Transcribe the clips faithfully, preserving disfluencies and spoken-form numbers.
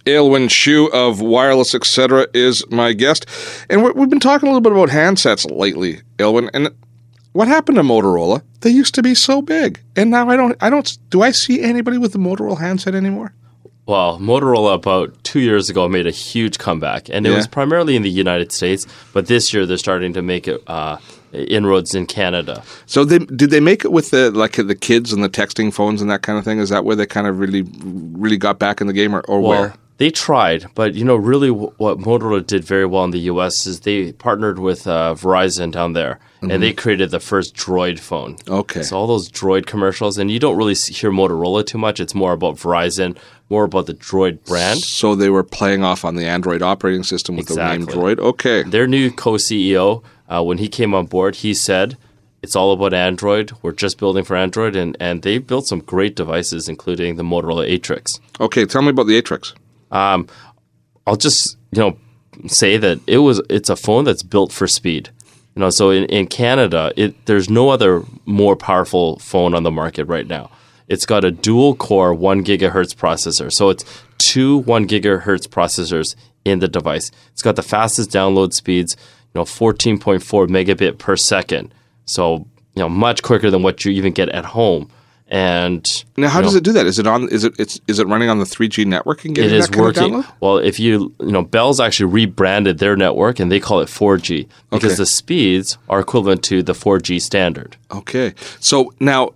Aylwin Shu of Wireless Etc. is my guest. And we're, we've been talking a little bit about handsets lately, Aylwin. And what happened to Motorola? They used to be so big. And now I don't, I don't, do I see anybody with a Motorola handset anymore? Well, Motorola about two years ago made a huge comeback. And it Yeah. was primarily in the United States. But this year they're starting to make it uh, inroads in Canada. So they, did they make it with the like the kids and the texting phones and that kind of thing? Is that where they kind of really, really got back in the game or, or Well, where? they tried, but you know, really, w- what Motorola did very well in the U S is they partnered with uh, Verizon down there, mm-hmm. and they created the first Droid phone. Okay. So all those Droid commercials, and you don't really see, hear Motorola too much. It's more about Verizon, more about the Droid brand. So they were playing off on the Android operating system with Exactly. the name Droid. Okay. Their new co-C E O, uh, when he came on board, he said, it's all about Android. We're just building for Android, and, and they built some great devices, including the Motorola Atrix. Okay, tell me about the Atrix. Um, I'll just you know say that it was it's a phone that's built for speed. You know, so in, in Canada, it there's no other more powerful phone on the market right now. It's got a dual core one gigahertz processor, so it's two one gigahertz processors in the device. It's got the fastest download speeds, you know, fourteen point four megabit per second. So you know, much quicker than what you even get at home. And now, how you know, does it do that? Is it on? Is it? It's, is it running on the three G network and getting It is that kind working. of download? Well, if you you know, Bell's actually rebranded their network and they call it four G because Okay. the speeds are equivalent to the four G standard. Okay, so now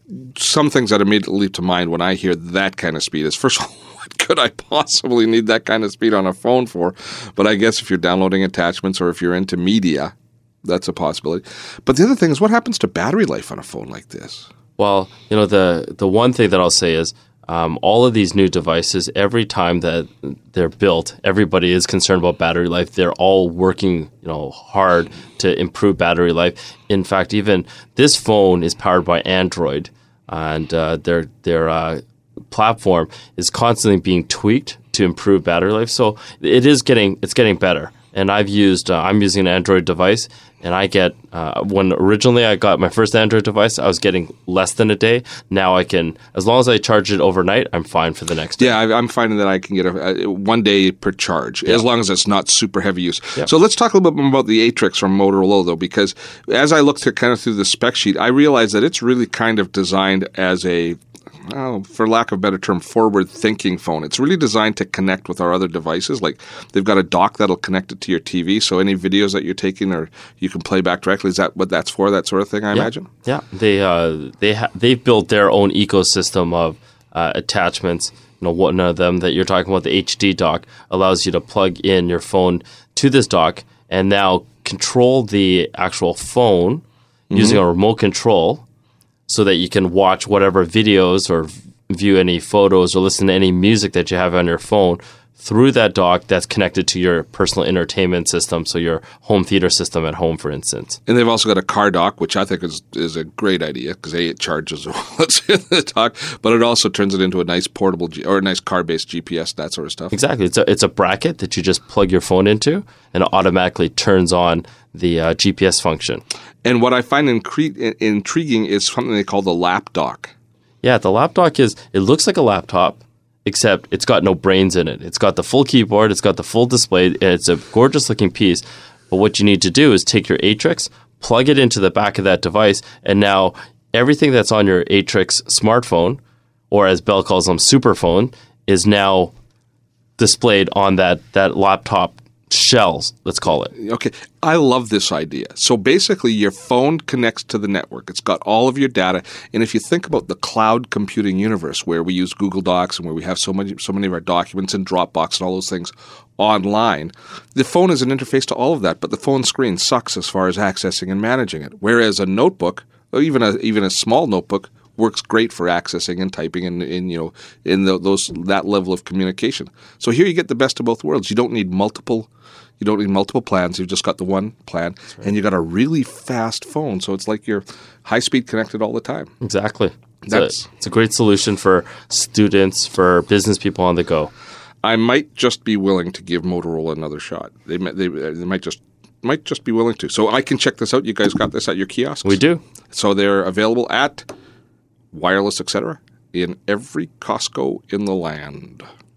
some things that immediately leap to mind when I hear that kind of speed is, first of all, what could I possibly need that kind of speed on a phone for? But I guess if you're downloading attachments or if you're into media, that's a possibility. But the other thing is, what happens to battery life on a phone like this? Well, you know, the the one thing that I'll say is um, all of these new devices, every time that they're built, everybody is concerned about battery life. They're all working, you know, hard to improve battery life. In fact, even this phone is powered by Android, and uh, their their uh, platform is constantly being tweaked to improve battery life. So it is getting it's getting better. And I've used uh, I'm using an Android device, and I get uh, when originally I got my first Android device, I was getting less than a day. Now I can, as long as I charge it overnight, I'm fine for the next day. Yeah, I, I'm finding that I can get a, a one day per charge, Yeah. as long as it's not super heavy use. Yeah. So let's talk a little bit more about the Atrix from Motorola, though, because as I looked at kind of through the spec sheet, I realized that it's really kind of designed as a, oh, for lack of a better term, forward-thinking phone. It's really designed to connect with our other devices. Like they've got a dock that'll connect it to your T V, so any videos that you're taking, or you can play back directly. Is that what that's for? That sort of thing, I Yeah. imagine. Yeah, they uh, they ha- they've built their own ecosystem of uh, attachments. You know, one of them that you're talking about, the H D dock, allows you to plug in your phone to this dock and now control the actual phone mm-hmm. using a remote control, so that you can watch whatever videos or view any photos or listen to any music that you have on your phone through that dock that's connected to your personal entertainment system, so your home theater system at home, for instance. And they've also got a car dock, which I think is is a great idea because A, it charges while it's in the dock, but it also turns it into a nice portable G- or a nice car-based G P S, that sort of stuff. Exactly. It's a, it's a bracket that you just plug your phone into, and it automatically turns on the uh, G P S function. And what I find incre- intriguing is something they call the lap dock. Yeah, the lap dock is, it looks like a laptop, except it's got no brains in it. It's got the full keyboard, it's got the full display, it's a gorgeous looking piece. But what you need to do is take your Atrix, plug it into the back of that device, and now everything that's on your Atrix smartphone, or as Bell calls them, superphone, is now displayed on that, that laptop shells, let's call it. Okay, I love this idea. So basically, your phone connects to the network. It's got all of your data. And if you think about the cloud computing universe, where we use Google Docs and where we have so many, so many of our documents in Dropbox and all those things online, the phone is an interface to all of that. But the phone screen sucks as far as accessing and managing it. Whereas a notebook, or even a even a small notebook, works great for accessing and typing and in, you know in the, those that level of communication. So here you get the best of both worlds. You don't need multiple. You don't need multiple plans. You've just got the one plan, right. And you got a really fast phone. So it's like you're high speed connected all the time. Exactly. It's, That's, a, it's a great solution for students, for business people on the go. I might just be willing to give Motorola another shot. They might, they, they might just might just be willing to. So I can check this out. You guys got this at your kiosks? We do. So they're available at Wireless Etc. in every Costco in the land.